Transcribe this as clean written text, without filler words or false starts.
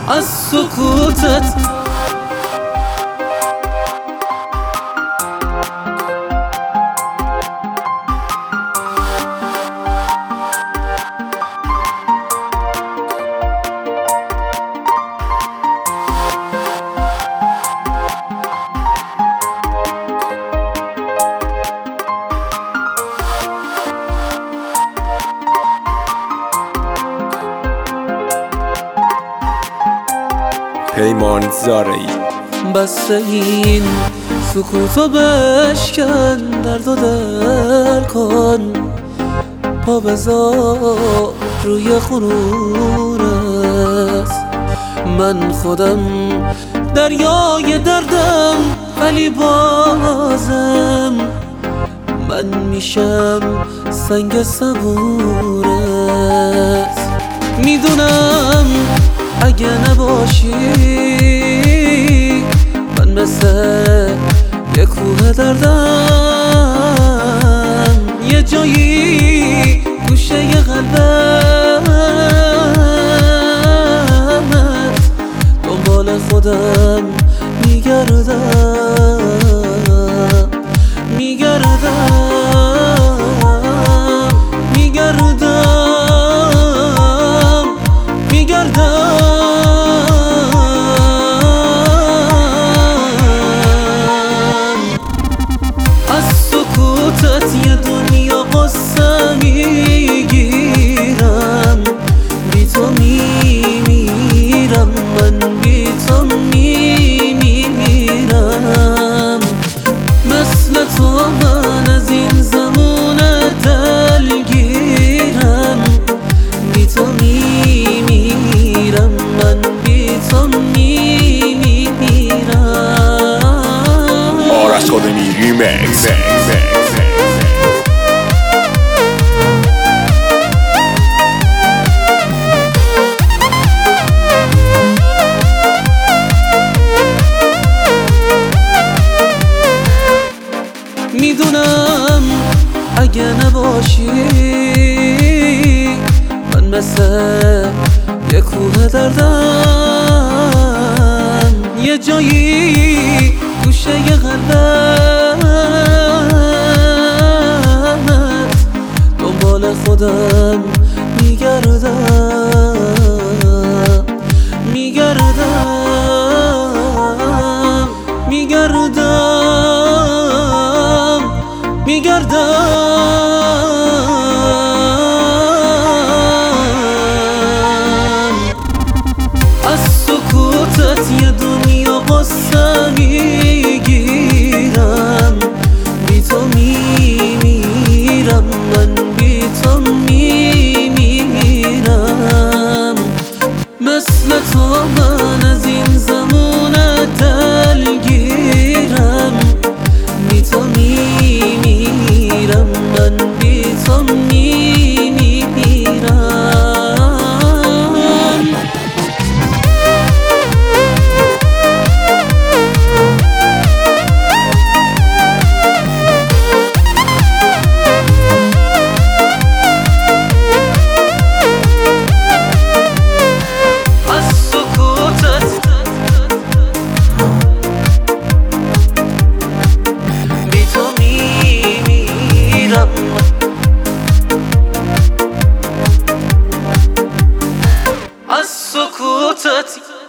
از سکوتت. پیمان زارعی. بس این سکوتو بشکن، درد و دل کن، پا بذار روی خونت. من خودم دریای دردم، ولی بازم من میشم سنگ صبورت. میدونم اگه نباشی من مثل یه کوه دردم، یه جایی گوشه ی قلبت دنبال خودم میگردم، یه دنیا قصه میگیرم، بی تو میمیرم، من بی تو میمیرم. مثل تو من از این زمان دلگیرم، بی تو میمیرم، من بی تو میمیرم. آرش خادمی ریمیکس. میدونم اگه نباشی من مثل یه کوه دردم، یه جایی گوشه ی قلبت دنبال خودم میگردم، از سکوتت یه دنیا قصه میگیرم، بی تو میمیرم، من بی تو میمیرم. مثل تو من از این زمان دلگیرم، بی تو میمیرم، من بی تو میمیرم. از سکوتت